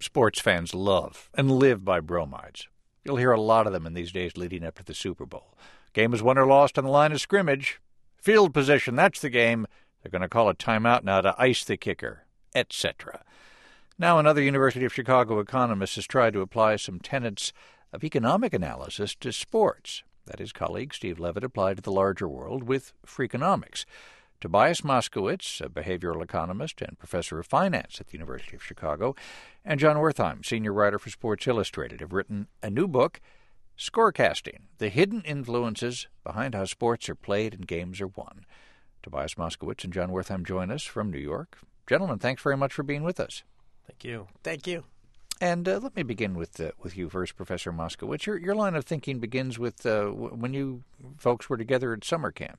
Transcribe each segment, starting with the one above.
sports fans love and live by bromides. You'll hear a lot of them in these days leading up to the Super Bowl. Game is won or lost on the line of scrimmage. Field position, that's the game. They're going to call a timeout now to ice the kicker, etc. Now another University of Chicago economist has tried to apply some tenets of economic analysis to sports that his colleague Steve Levitt applied to the larger world with Freakonomics. Tobias Moskowitz, a behavioral economist and professor of finance at the University of Chicago, and John Wertheim, senior writer for Sports Illustrated, have written a new book, Scorecasting, The Hidden Influences Behind How Sports Are Played and Games Are Won. Tobias Moskowitz and John Wertheim join us from New York. Gentlemen, thanks very much for being with us. Thank you. Thank you. And let me begin with you first, Professor Moskowitz. Your line of thinking begins with when you folks were together at summer camp.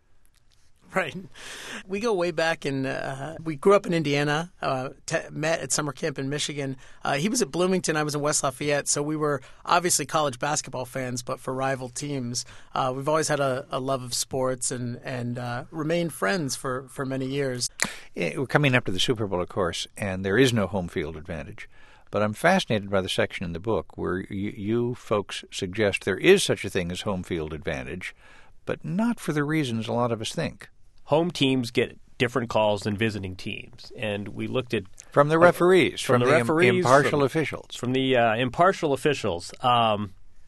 Right. We go way back, and we grew up in Indiana, met at summer camp in Michigan. He was at Bloomington, I was in West Lafayette, so we were obviously college basketball fans, but for rival teams. We've always had a love of sports and remained friends for many years. We're coming up to the Super Bowl, of course, and there is no home field advantage. But I'm fascinated by the section in the book where you folks suggest there is such a thing as home field advantage, but not for the reasons a lot of us think. Home teams get different calls than visiting teams, and we looked at from the referees, from the referees, impartial officials, from the impartial officials, and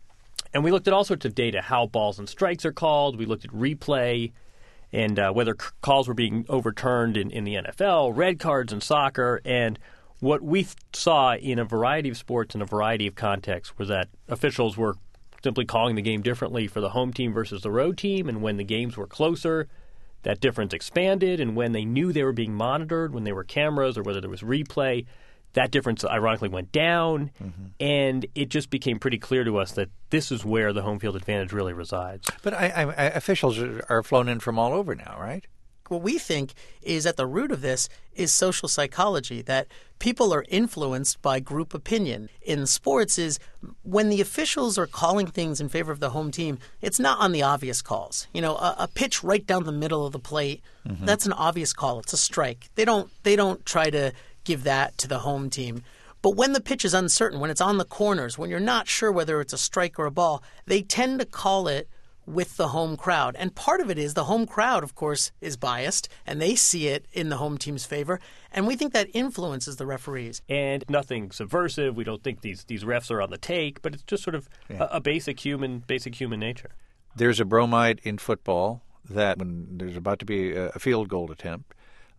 we looked at all sorts of data: how balls and strikes are called. We looked at replay and whether calls were being overturned in the NFL, red cards in soccer, and what we saw in a variety of sports in a variety of contexts was that officials were simply calling the game differently for the home team versus the road team, and when the games were closer, that difference expanded, and when they knew they were being monitored, when there were cameras or whether there was replay, that difference ironically went down, and it just became pretty clear to us that this is where the home field advantage really resides. But officials are flown in from all over now, right? What we think is at the root of this is social psychology, that people are influenced by group opinion. In sports is when the officials are calling things in favor of the home team, it's not on the obvious calls. You know, a pitch right down the middle of the plate, that's an obvious call. It's a strike. They don't try to give that to the home team. But when the pitch is uncertain, when it's on the corners, when you're not sure whether it's a strike or a ball, they tend to call it with the home crowd. And part of it is the home crowd, of course, is biased, and they see it in the home team's favor. And we think that influences the referees. And nothing subversive. We don't think these refs are on the take, but it's just sort of a basic human nature. There's a bromide in football that when there's about to be a field goal attempt,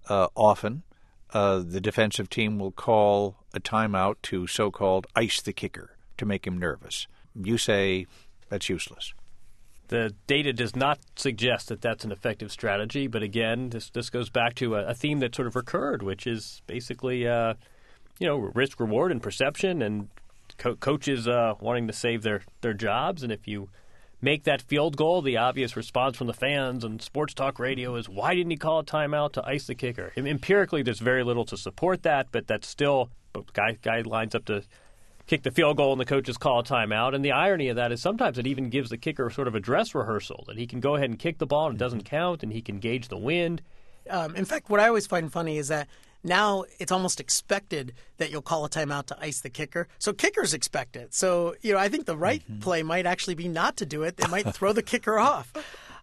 often the defensive team will call a timeout to so-called ice the kicker to make him nervous. You say that's useless. The data does not suggest that that's an effective strategy, but again, this goes back to a theme that sort of recurred, which is basically, risk, reward, and perception, and coaches wanting to save their jobs. And if you make that field goal, the obvious response from the fans and sports talk radio is, why didn't he call a timeout to ice the kicker? Empirically, there's very little to support that, but that's still guy lines up to kick the field goal and the coaches call a timeout. And the irony of that is sometimes it even gives the kicker sort of a dress rehearsal, that he can go ahead and kick the ball and it doesn't count, and he can gauge the wind. In fact, what I always find funny is that now it's almost expected that you'll call a timeout to ice the kicker. So kickers expect it. So, I think the right play might actually be not to do it. They might throw the kicker off.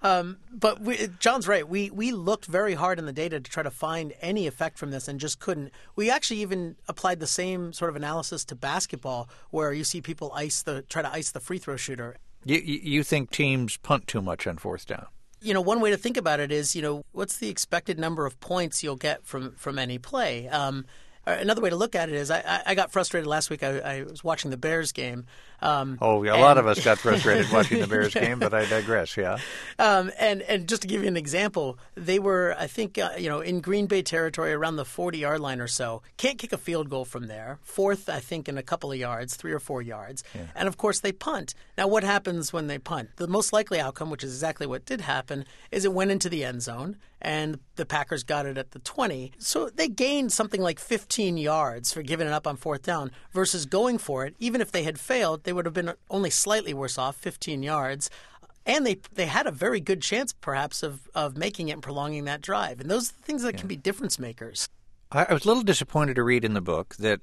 But John's right. We looked very hard in the data to try to find any effect from this and just couldn't. We actually even applied the same sort of analysis to basketball, where you see people try to ice the free throw shooter. You think teams punt too much on fourth down? One way to think about it is, what's the expected number of points you'll get from any play? Another way to look at it is I got frustrated last week. I was watching the Bears game. A lot of us got frustrated watching the Bears game, but I digress, yeah. And just to give you an example, they were, I think, in Green Bay territory around the 40-yard line or so. Can't kick a field goal from there. Fourth, I think, in a couple of yards, 3 or 4 yards. Yeah. And, of course, they punt. Now, what happens when they punt? The most likely outcome, which is exactly what did happen, is it went into the end zone, and the Packers got it at the 20. So they gained something like 15 yards for giving it up on fourth down versus going for it. Even if they had failed, they would have been only slightly worse off, 15 yards. And they had a very good chance, perhaps, of making it and prolonging that drive. And those are the things that can be difference makers. I was a little disappointed to read in the book that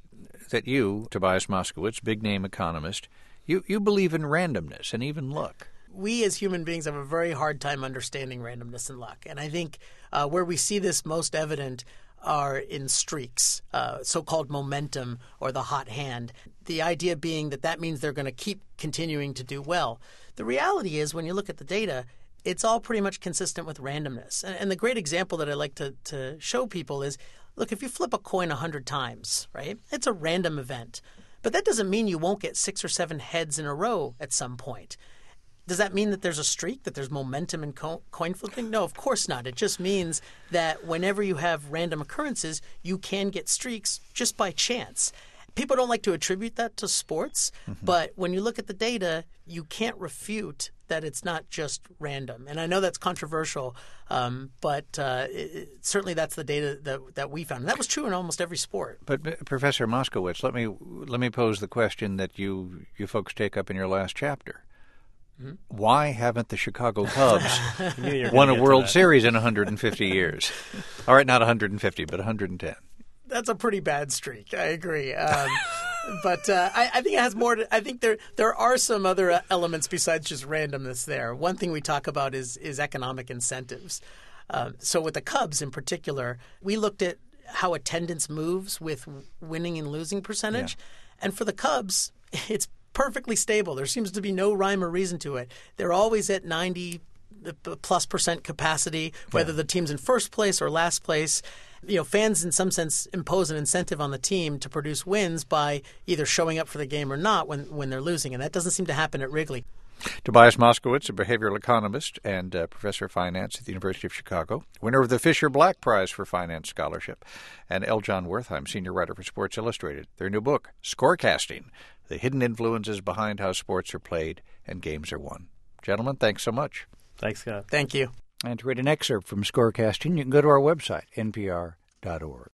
that you, Tobias Moskowitz, big-name economist, you believe in randomness and even luck. We as human beings have a very hard time understanding randomness and luck. And I think where we see this most evident are in streaks, so-called momentum or the hot hand. The idea being that means they're going to keep continuing to do well. The reality is when you look at the data, it's all pretty much consistent with randomness. And the great example that I like to show people is, look, if you flip a coin 100 times, right, it's a random event. But that doesn't mean you won't get 6 or 7 heads in a row at some point. Does that mean that there's a streak, that there's momentum in coin flipping? No, of course not. It just means that whenever you have random occurrences, you can get streaks just by chance. People don't like to attribute that to sports, but when you look at the data, you can't refute that it's not just random. And I know that's controversial, but certainly that's the data that we found. And that was true in almost every sport. But Professor Moskowitz, let me pose the question that you folks take up in your last chapter. Why haven't the Chicago Cubs won a World Series in 150 years? All right, not 150, but 110. That's a pretty bad streak. I agree. But I think it has more to, I think there are some other elements besides just randomness there. One thing we talk about is economic incentives. So with the Cubs in particular, we looked at how attendance moves with winning and losing percentage. Yeah. And for the Cubs, it's perfectly stable. There seems to be no rhyme or reason to it. They're always at 90+% capacity, whether the team's in first place or last place. Fans in some sense impose an incentive on the team to produce wins by either showing up for the game or not when they're losing, and that doesn't seem to happen at Wrigley. Tobias Moskowitz, a behavioral economist and professor of finance at the University of Chicago, winner of the Fisher Black Prize for Finance Scholarship, and L. John Wertheim, senior writer for Sports Illustrated. Their new book, Scorecasting, The Hidden Influences Behind How Sports Are Played and Games Are Won. Gentlemen, thanks so much. Thanks, Scott. Thank you. And to read an excerpt from Scorecasting, you can go to our website, npr.org.